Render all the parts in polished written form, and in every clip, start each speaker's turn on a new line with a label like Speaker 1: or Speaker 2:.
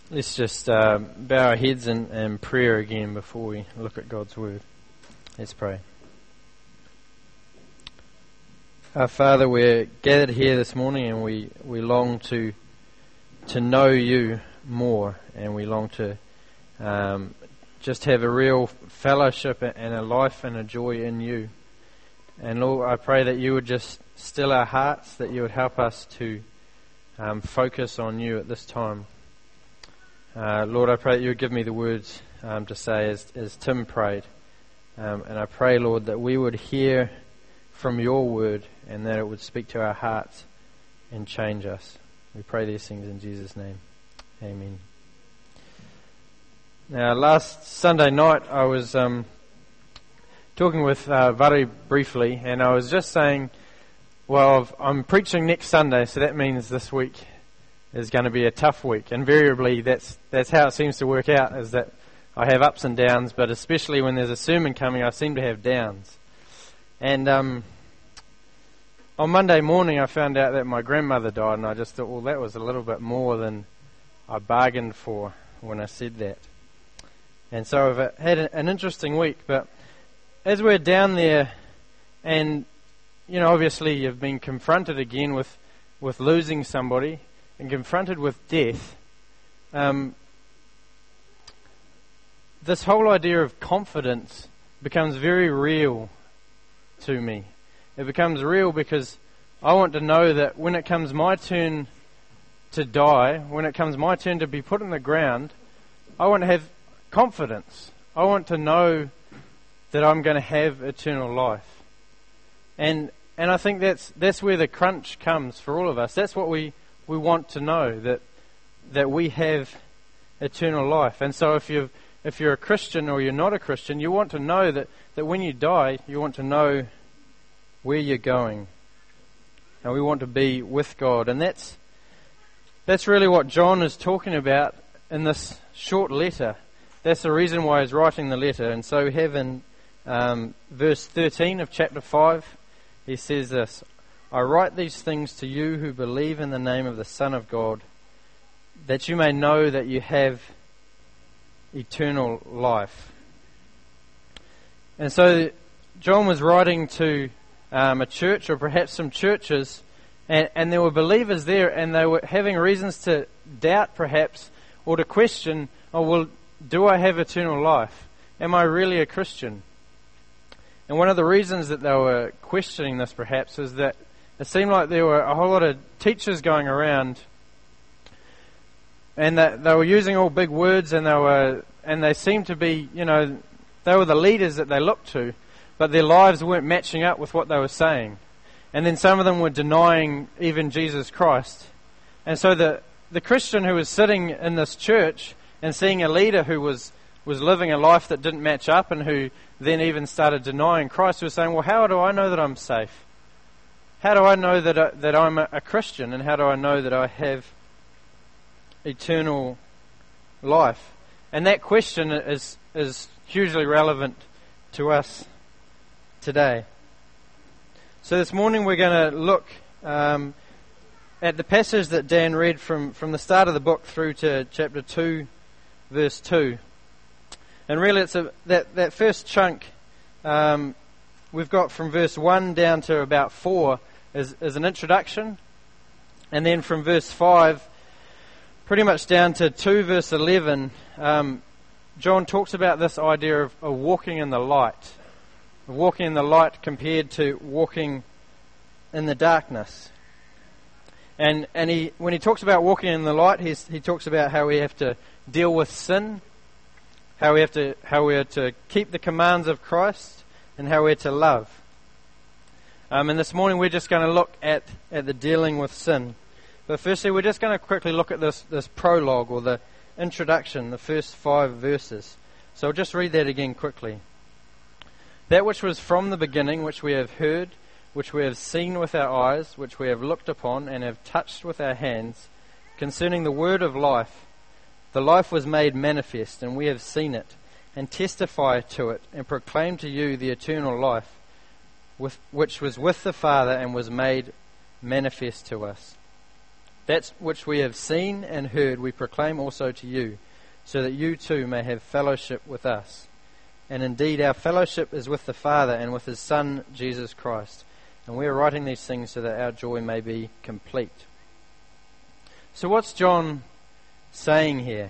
Speaker 1: Let's just bow our heads in prayer again before we look at God's Word. Let's pray. Our Father, we're gathered here this morning and we long to know You more, and we long to just have a real fellowship and a life and a joy in You. And Lord, I pray that You would just still our hearts, that You would help us to focus on You at this time. Lord, I pray that You would give me the words to say as Tim prayed. And I pray, Lord, that we would hear from Your Word and that it would speak to our hearts and change us. We pray these things in Jesus' name. Amen. Now, last Sunday night I was talking with Vare briefly, and I was just saying, well, I'm preaching next Sunday, so that means this week is going to be a tough week. Invariably, that's how it seems to work out, is that I have ups and downs, but especially when there's a sermon coming, I seem to have downs. And on Monday morning, I found out that my grandmother died, and I just thought, well, that was a little bit more than I bargained for when I said that. And so I've had an interesting week, but as we're down there, and, you know, obviously you've been confronted again with losing somebody, and confronted with death, this whole idea of confidence becomes very real to me. It becomes real because I want to know that when it comes my turn to die, when it comes my turn to be put in the ground, I want to have confidence. I want to know that I'm going to have eternal life. And I think that's where the crunch comes for all of us. That's what we want to know, that we have eternal life. And so if you're a Christian or you're not a Christian, you want to know that when you die, you want to know where you're going. And we want to be with God. And that's really what John is talking about in this short letter. That's the reason why he's writing the letter. And so we have in verse 13 of chapter 5, he says this: I write these things to you who believe in the name of the Son of God, that you may know that you have eternal life. And so John was writing to a church, or perhaps some churches, and there were believers there, and they were having reasons to doubt perhaps, or to question, oh well, do I have eternal life? Am I really a Christian? And one of the reasons that they were questioning this perhaps is that it seemed like there were a whole lot of teachers going around, and that they were using all big words, and they seemed to be, you know, they were the leaders that they looked to, but their lives weren't matching up with what they were saying. And then some of them were denying even Jesus Christ. And so the Christian who was sitting in this church and seeing a leader who was living a life that didn't match up, and who then even started denying Christ, was saying, well, how do I know that I'm safe? How do I know that I'm a Christian, and how do I know that I have eternal life? And that question is hugely relevant to us today. So this morning we're going to look at the passage that Dan read from the start of the book through to chapter 2, verse 2. And really it's that first chunk we've got from verse 1 down to about 4 is an introduction. And then from verse 5 pretty much down to 2 verse 11, John talks about this idea of walking in the light. Walking in the light compared to walking in the darkness. And when he talks about walking in the light, he talks about how we have to deal with sin, how we are to keep the commands of Christ, and how we're to love. And this morning we're just going to look at the dealing with sin. But firstly, we're just going to quickly look at this prologue, or the introduction, the first 5 verses. So I'll just read that again quickly. That which was from the beginning, which we have heard, which we have seen with our eyes, which we have looked upon and have touched with our hands, concerning the word of life. The life was made manifest, and we have seen it, and testify to it, and proclaim to you the eternal life, which was with the Father and was made manifest to us. That which we have seen and heard we proclaim also to you, so that you too may have fellowship with us. And indeed our fellowship is with the Father and with His Son, Jesus Christ. And we are writing these things so that our joy may be complete. So what's John saying here?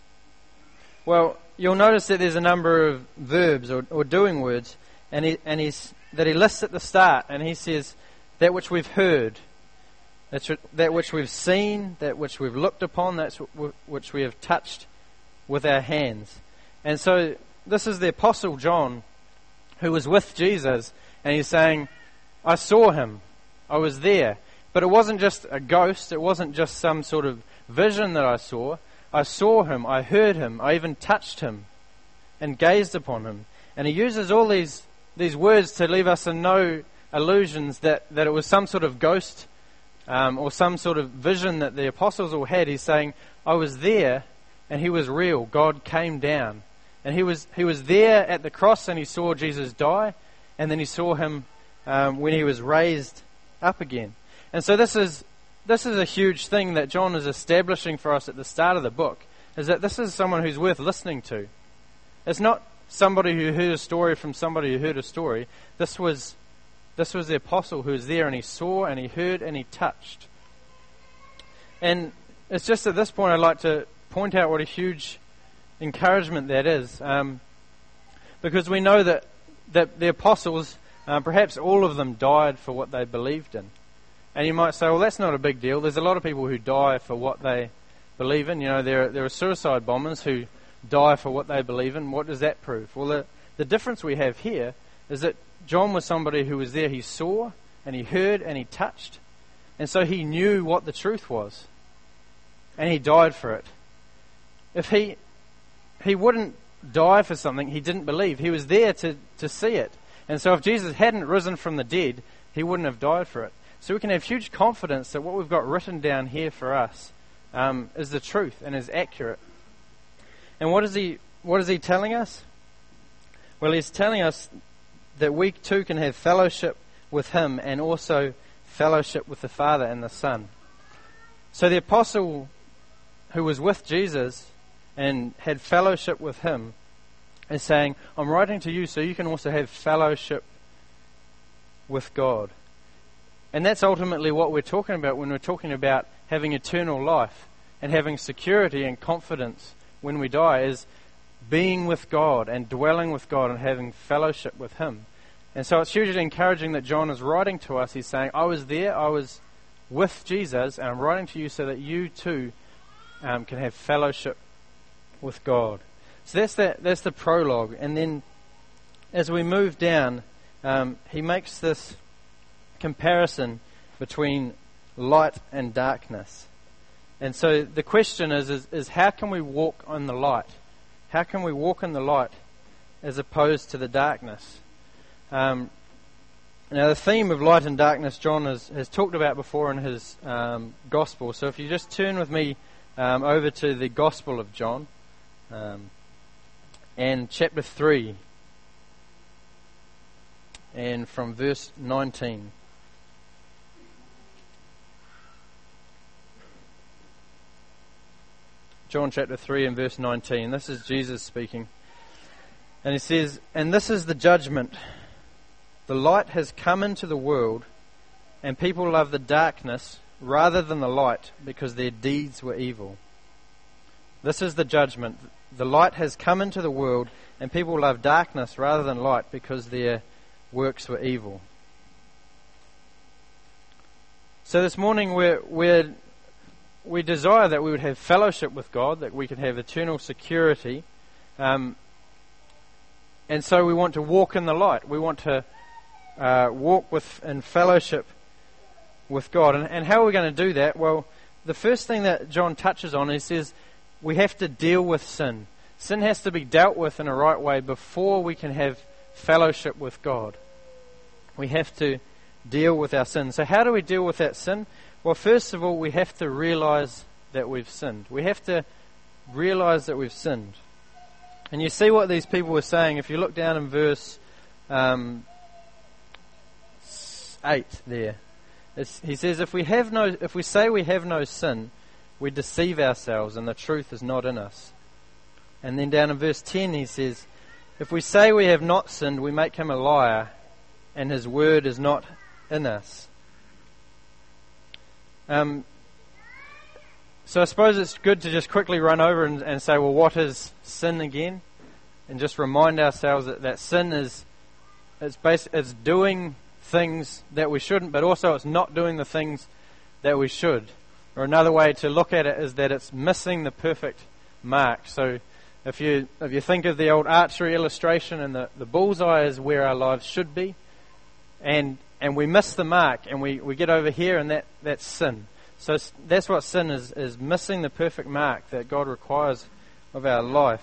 Speaker 1: Well, you'll notice that there's a number of verbs or doing words, and that he lists at the start, and he says, that which we've heard, that which we've seen, that which we've looked upon, that which we have touched with our hands. And so this is the Apostle John, who was with Jesus, and he's saying, I saw Him, I was there. But it wasn't just a ghost, it wasn't just some sort of vision that I saw Him, I heard Him, I even touched Him and gazed upon Him. And he uses all these words to leave us in no illusions that it was some sort of ghost or some sort of vision that the apostles all had. He's saying, I was there and He was real. God came down. And he was there at the cross, and he saw Jesus die, and then he saw Him when He was raised up again. And so this is a huge thing that John is establishing for us at the start of the book, is that this is someone who's worth listening to. It's not somebody who heard a story from somebody who heard a story. This was the apostle who was there, and he saw and he heard and he touched. And it's just at this point I'd like to point out what a huge encouragement that is, because we know that the apostles, perhaps all of them, died for what they believed in. And you might say, well, that's not a big deal. There's a lot of people who die for what they believe in. You know, there are suicide bombers who die for what they believe in. What does that prove? Well, the difference we have here is that John was somebody who was there. He saw and he heard and he touched, and so he knew what the truth was, and he died for it. If he wouldn't die for something he didn't believe, he was there to see it. And so if Jesus hadn't risen from the dead, he wouldn't have died for it. So we can have huge confidence that what we've got written down here for us is the truth and is accurate. And what is he telling us? Well, he's telling us that we too can have fellowship with Him and also fellowship with the Father and the Son. So the apostle who was with Jesus and had fellowship with Him is saying, I'm writing to you so you can also have fellowship with God. And that's ultimately what we're talking about when we're talking about having eternal life and having security and confidence when we die, is being with God and dwelling with God and having fellowship with Him. And so it's hugely encouraging that John is writing to us. He's saying, I was there, I was with Jesus, and I'm writing to you so that you too can have fellowship with God. So that's the prologue. And then as we move down, he makes this comparison between light and darkness. And so the question is how can we walk on the light? How can we walk in the light as opposed to the darkness? Now the theme of light and darkness John has talked about before in his Gospel. So if you just turn with me over to the Gospel of John and chapter 3 and from verse 19. John chapter 3 and verse 19. This is Jesus speaking. And he says, and this is the judgment. The light has come into the world, and people love the darkness rather than the light, because their deeds were evil. This is the judgment. The light has come into the world, and people love darkness rather than light, because their works were evil. So this morning we desire that we would have fellowship with God, that we could have eternal security, and so we want to walk in the light. We want to walk in fellowship with God. And how are we going to do that? Well, the first thing that John touches on, he says we have to deal with sin. Sin has to be dealt with in a right way before we can have fellowship with God. We have to deal with our sin. So how do we deal with that sin? Well, first of all, we have to realize that we've sinned. We have to realize that we've sinned. And you see what these people were saying. If you look down in verse 8 there, He says, if we say we have no sin, we deceive ourselves and the truth is not in us. And then down in verse 10 he says, if we say we have not sinned, we make him a liar and his word is not in us. So I suppose it's good to just quickly run over and say, well, what is sin again? And just remind ourselves that sin is it's doing things that we shouldn't, but also it's not doing the things that we should. Or another way to look at it is that it's missing the perfect mark. So if you think of the old archery illustration, and the bullseye is where our lives should be, and we miss the mark, and we get over here, and that's sin. So that's what sin is missing the perfect mark that God requires of our life.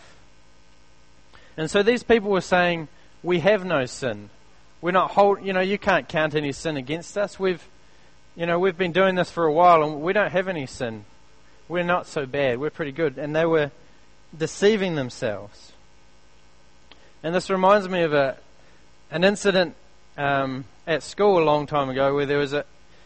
Speaker 1: And so these people were saying, we have no sin. We're not you can't count any sin against us. We've been doing this for a while and we don't have any sin. We're not so bad. We're pretty good. And they were deceiving themselves. And this reminds me of an incident at school a long time ago where there was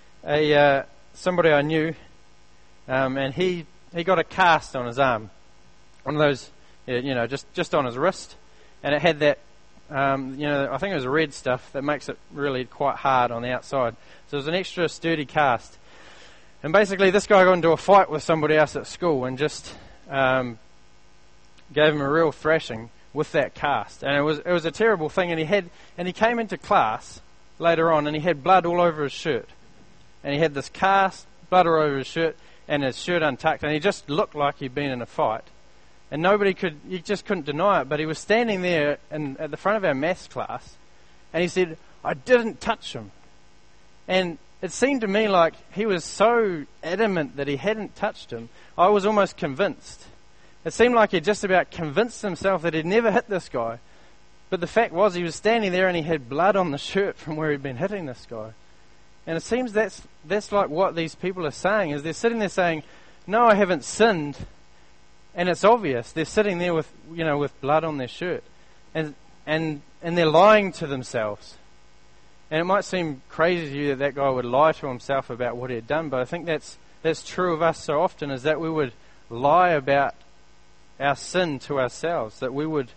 Speaker 1: somebody I knew, and he got a cast on his arm, one of those, just on his wrist, and it had that, I think it was red stuff that makes it really quite hard on the outside. So it was an extra sturdy cast. And basically, this guy got into a fight with somebody else at school and just gave him a real thrashing with that cast, and it was a terrible thing. And he came into class later on, and he had blood all over his shirt. And he had this cast, blood all over his shirt, and his shirt untucked, and he just looked like he'd been in a fight. And you just couldn't deny it, but he was standing there at the front of our maths class, and he said, I didn't touch him. And it seemed to me like he was so adamant that he hadn't touched him, I was almost convinced. It seemed like he just about convinced himself that he'd never hit this guy. But the fact was, he was standing there and he had blood on the shirt from where he'd been hitting this guy. And it seems that's like what these people are saying, is they're sitting there saying, no, I haven't sinned. And it's obvious. They're sitting there with blood on their shirt. And they're lying to themselves. And it might seem crazy to you that guy would lie to himself about what he had done, but I think that's true of us so often, is that we would lie about our sin to ourselves, that we would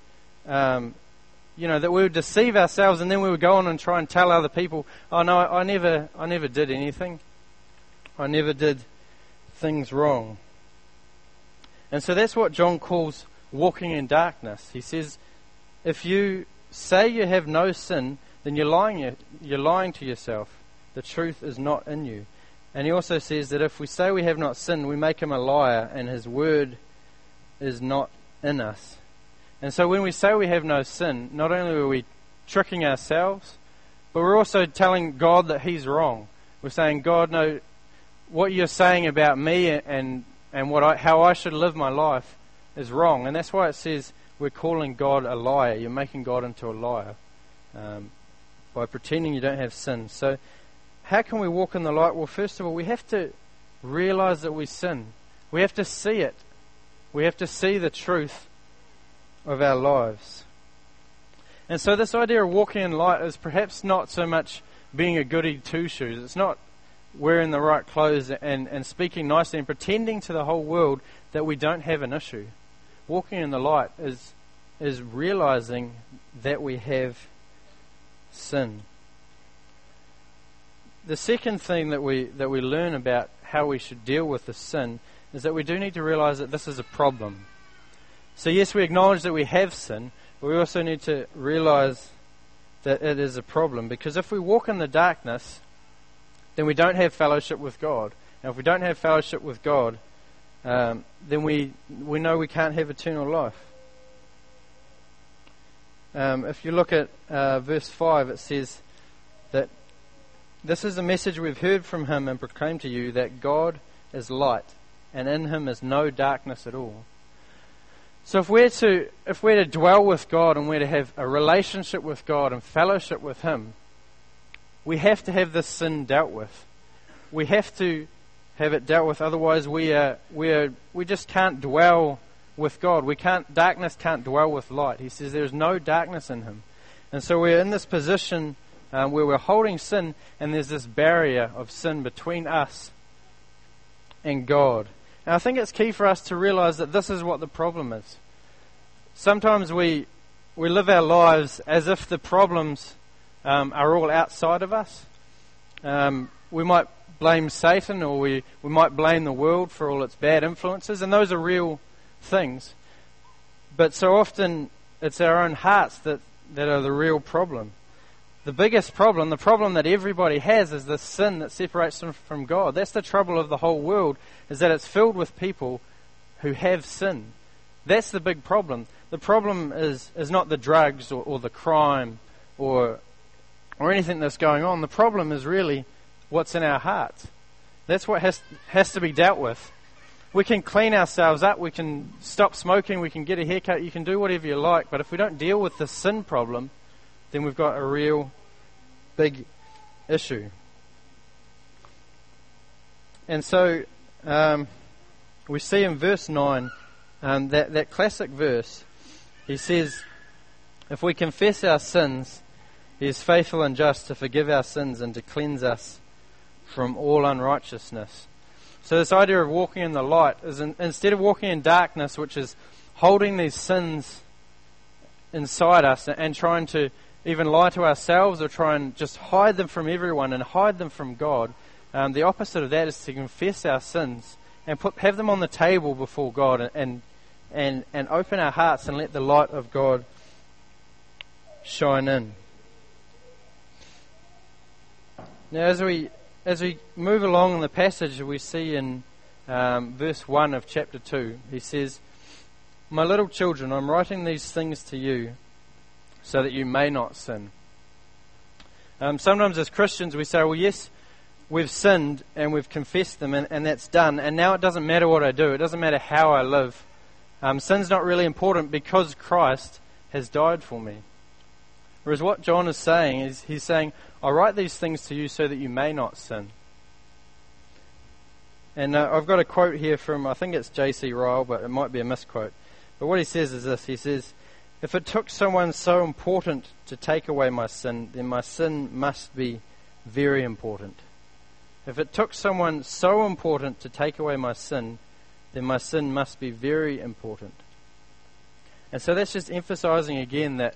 Speaker 1: that we would deceive ourselves, and then we would go on and try and tell other people, oh no, I never did anything. I never did things wrong. And so that's what John calls walking in darkness. He says, if you say you have no sin, then you're lying to yourself. The truth is not in you. And he also says that if we say we have not sinned, we make him a liar, and his word is not in us. And so when we say we have no sin, not only are we tricking ourselves, but we're also telling God that he's wrong. We're saying, God, no, what you're saying about me and how I should live my life is wrong. And that's why it says we're calling God a liar. You're making God into a liar by pretending you don't have sin. So how can we walk in the light? Well, first of all, we have to realize that we sin. We have to see it. We have to see the truth of our lives. And so this idea of walking in light is perhaps not so much being a goody two-shoes. It's not wearing the right clothes and speaking nicely and pretending to the whole world that we don't have an issue. Walking in the light is realizing that we have sin. The second thing that we learn about how we should deal with the sin is that we do need to realize that this is a problem. So yes, we acknowledge that we have sin, but we also need to realize that it is a problem. Because if we walk in the darkness, then we don't have fellowship with God. And if we don't have fellowship with God, then we know we can't have eternal life. If you look at verse 5, it says that this is the message we've heard from him and proclaimed to you, that God is light, and in him is no darkness at all. So if we're to dwell with God, and we're to have a relationship with God and fellowship with him, we have to have this sin dealt with. We have to have it dealt with, otherwise we just can't dwell with God. Darkness can't dwell with light. He says there's no darkness in him. And so we're in this position where we're holding sin, and there's this barrier of sin between us and God. And I think it's key for us to realize that this is what the problem is. Sometimes we live our lives as if the problems are all outside of us. We might blame Satan, or we might blame the world for all its bad influences, and those are real things. But so often it's our own hearts that are the real problem. The biggest problem, the problem that everybody has, is the sin that separates them from God. That's the trouble of the whole world, is that it's filled with people who have sin. That's the big problem. The problem is not the drugs or the crime or anything that's going on. The problem is really what's in our hearts. That's what has to be dealt with. We can clean ourselves up, we can stop smoking, we can get a haircut, you can do whatever you like, but if we don't deal with the sin problem, then we've got a real big issue. And so we see in verse 9, that classic verse, he says, if we confess our sins, he is faithful and just to forgive our sins and to cleanse us from all unrighteousness. So this idea of walking in the light is instead of walking in darkness, which is holding these sins inside us and trying to even lie to ourselves or try and just hide them from everyone and hide them from God, the opposite of that is to confess our sins and have them on the table before God and open our hearts and let the light of God shine in. Now, as we move along in the passage, we see in verse 1 of chapter 2, he says, "My little children, I'm writing these things to you so that you may not sin." Sometimes as Christians we say, well, yes, we've sinned and we've confessed them and that's done, and now it doesn't matter what I do, it doesn't matter how I live. Sin's not really important because Christ has died for me. Whereas what John is saying is, he's saying, I write these things to you so that you may not sin. And I've got a quote here from, I think it's J.C. Ryle, but it might be a misquote. But what he says is this, he says, if it took someone so important to take away my sin, then my sin must be very important. If it took someone so important to take away my sin, then my sin must be very important. And so that's just emphasizing again that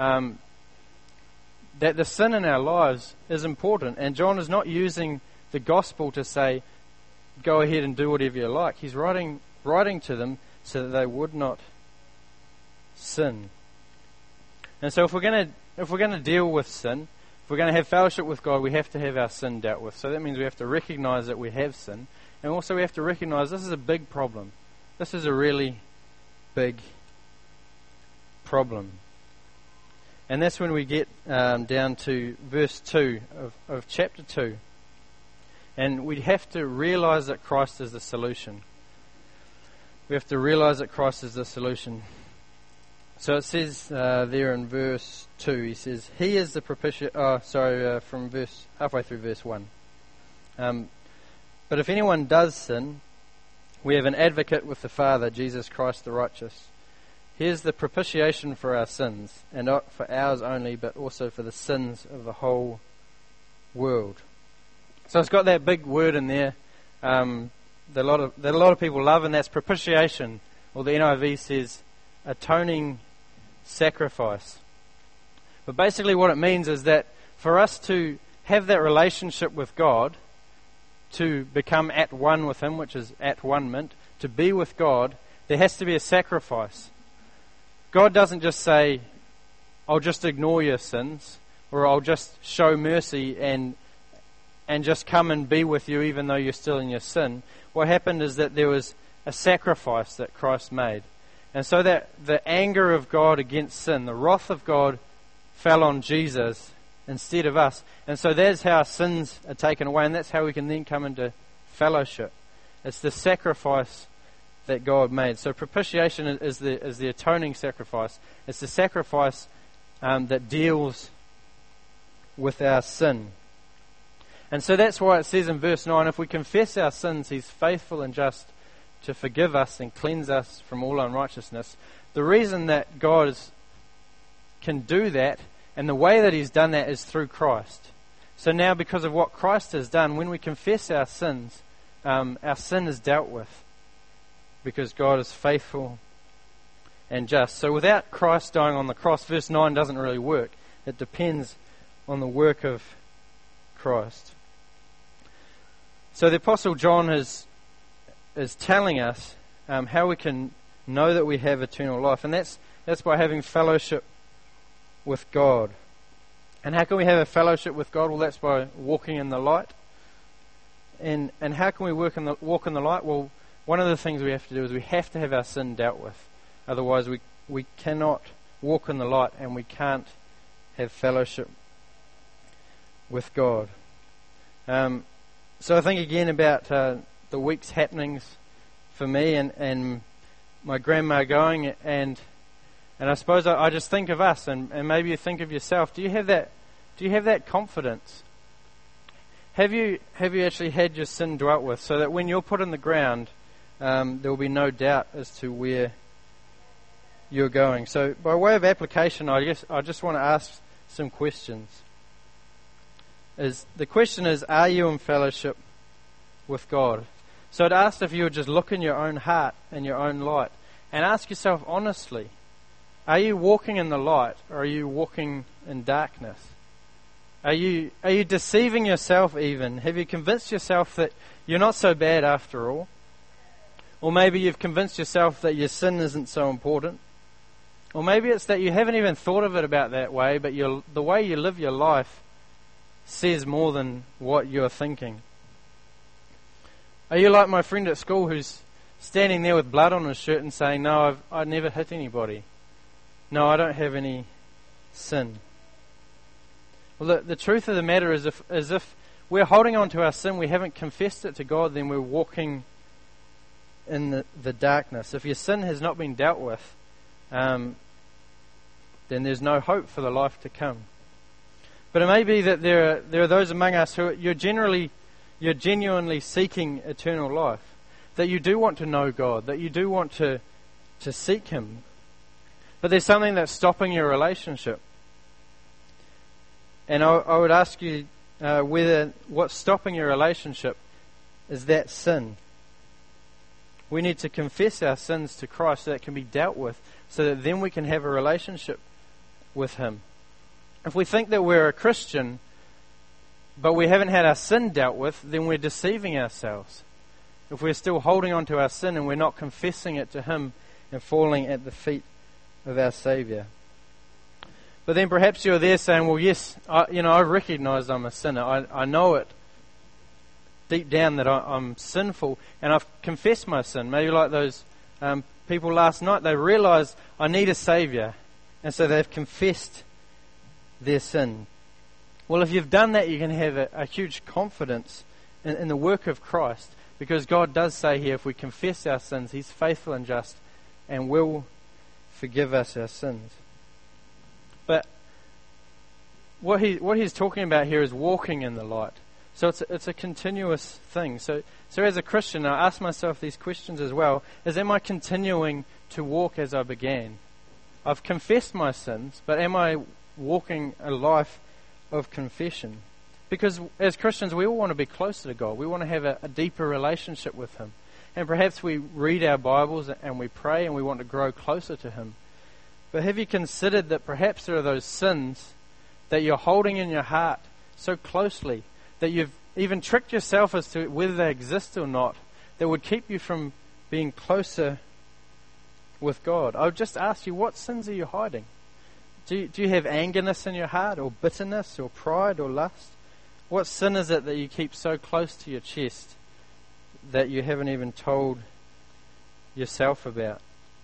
Speaker 1: that the sin in our lives is important. And John is not using the gospel to say, go ahead and do whatever you like. He's writing to them so that they would not sin. And so if we're going to deal with sin, if we're going to have fellowship with God, we have to have our sin dealt with. So that means we have to recognize that we have sin, and also we have to recognize this is a big problem. This is a really big problem. And that's when we get down to verse 2 of chapter 2. And we have to realize that Christ is the solution. We have to realize that Christ is the solution. So it says there in verse 2, he says, He is the propitiation... from halfway through verse 1. But if anyone does sin, we have an advocate with the Father, Jesus Christ the righteous. He is the propitiation for our sins, and not for ours only, but also for the sins of the whole world. So it's got that big word in there that a lot of people love, and that's propitiation, or the NIV says atoning sacrifice. But basically what it means is that for us to have that relationship with God, to become at one with Him, which is at one-ment, to be with God, there has to be a sacrifice. God doesn't just say, I'll just ignore your sins, or I'll just show mercy and just come and be with you even though you're still in your sin. What happened is that there was a sacrifice that Christ made. And so that the anger of God against sin, the wrath of God, fell on Jesus instead of us. And so that's how sins are taken away, and that's how we can then come into fellowship. It's the sacrifice that God made. So propitiation is the atoning sacrifice. It's the sacrifice that deals with our sin. And so that's why it says in verse 9, if we confess our sins, He's faithful and just to forgive us and cleanse us from all unrighteousness. The reason that God can do that And the way that He's done that is through Christ. So now, because of what Christ has done, when we confess our sins, our sin is dealt with, because God is faithful and just. So without Christ dying on the cross, verse 9 doesn't really work. It depends on the work of Christ. So the Apostle John is telling us how we can know that we have eternal life, and that's by having fellowship with God. And how can we have a fellowship with God? Well, that's by walking in the light. And how can we walk in the light? Well, one of the things we have to do is we have to have our sin dealt with. Otherwise, we cannot walk in the light, and we can't have fellowship with God. So I think again about the week's happenings for me and my grandma going, and I suppose I just think of us, and maybe you think of yourself. Do you have that confidence? Have you actually had your sin dealt with, so that when you're put in the ground, there will be no doubt as to where you're going? So by way of application, I just want to ask some questions. The question is, are you in fellowship with God? So I'd ask if you would just look in your own heart and your own light and ask yourself honestly, are you walking in the light, or are you walking in darkness? Are you deceiving yourself even? Have you convinced yourself that you're not so bad after all? Or maybe you've convinced yourself that your sin isn't so important. Or maybe it's that you haven't even thought of it about that way, but the way you live your life says more than what you're thinking. Are you like my friend at school who's standing there with blood on his shirt and saying, no, I've never hit anybody. No, I don't have any sin. Well, the truth of the matter is if we're holding on to our sin, we haven't confessed it to God, then we're walking in the darkness. If your sin has not been dealt with, then there's no hope for the life to come. But it may be that there are those among us who you're genuinely seeking eternal life, that you do want to know God, that you do want to seek Him, but there's something that's stopping your relationship. And I would ask you whether what's stopping your relationship is that sin. We need to confess our sins to Christ so that it can be dealt with, so that then we can have a relationship with Him. If we think that we're a Christian, but we haven't had our sin dealt with, then we're deceiving ourselves. If we're still holding on to our sin and we're not confessing it to Him and falling at the feet of our Saviour. But then perhaps you're there saying, well, yes, I recognise I'm a sinner. I know it deep down that I'm sinful, and I've confessed my sin. Maybe like those people last night, they realised I need a Saviour, and so they've confessed their sin. Well, if you've done that, you can have a huge confidence in the work of Christ, because God does say here, if we confess our sins, He's faithful and just and will forgive us our sins. But what he's talking about here is walking in the light. So it's a continuous thing. So as a Christian, I ask myself these questions as well. Am I continuing to walk as I began? I've confessed my sins, but am I walking a life of confession? Because as Christians, we all want to be closer to God. We want to have a deeper relationship with Him. And perhaps we read our Bibles and we pray and we want to grow closer to Him. But have you considered that perhaps there are those sins that you're holding in your heart so closely that you've even tricked yourself as to whether they exist or not, that would keep you from being closer with God? I would just ask you, what sins are you hiding? Do you have angerness in your heart, or bitterness, or pride, or lust? What sin is it that you keep so close to your chest that you haven't even told yourself about?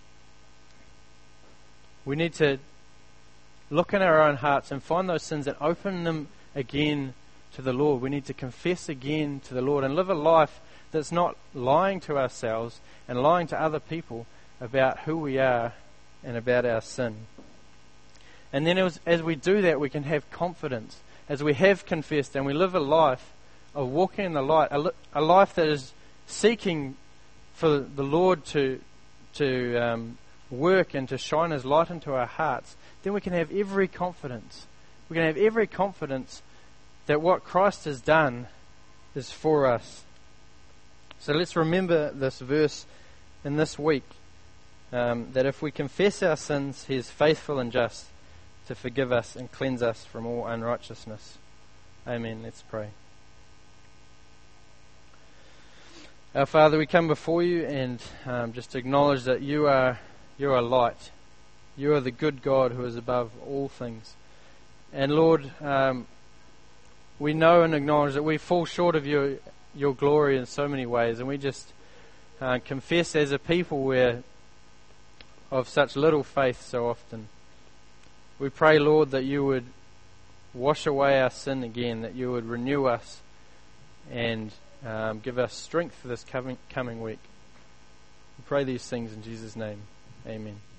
Speaker 1: We need to look in our own hearts and find those sins and open them again to the Lord. We need to confess again to the Lord and live a life that's not lying to ourselves and lying to other people about who we are and about our sin. And then as we do that, we can have confidence. As we have confessed and we live a life of walking in the light, a life that is seeking for the Lord to work and to shine His light into our hearts, then we can have every confidence We can have every confidence that what Christ has done is for us. So let's remember this verse in this week, that if we confess our sins, He is faithful and just to forgive us and cleanse us from all unrighteousness. Amen. Let's pray. Our Father, we come before you and just acknowledge that you are light. You are the good God who is above all things. And Lord, we know and acknowledge that we fall short of your glory in so many ways, and we just confess as a people we're of such little faith so often. We pray, Lord, that you would wash away our sin again, that you would renew us and give us strength for this coming week. We pray these things in Jesus' name. Amen.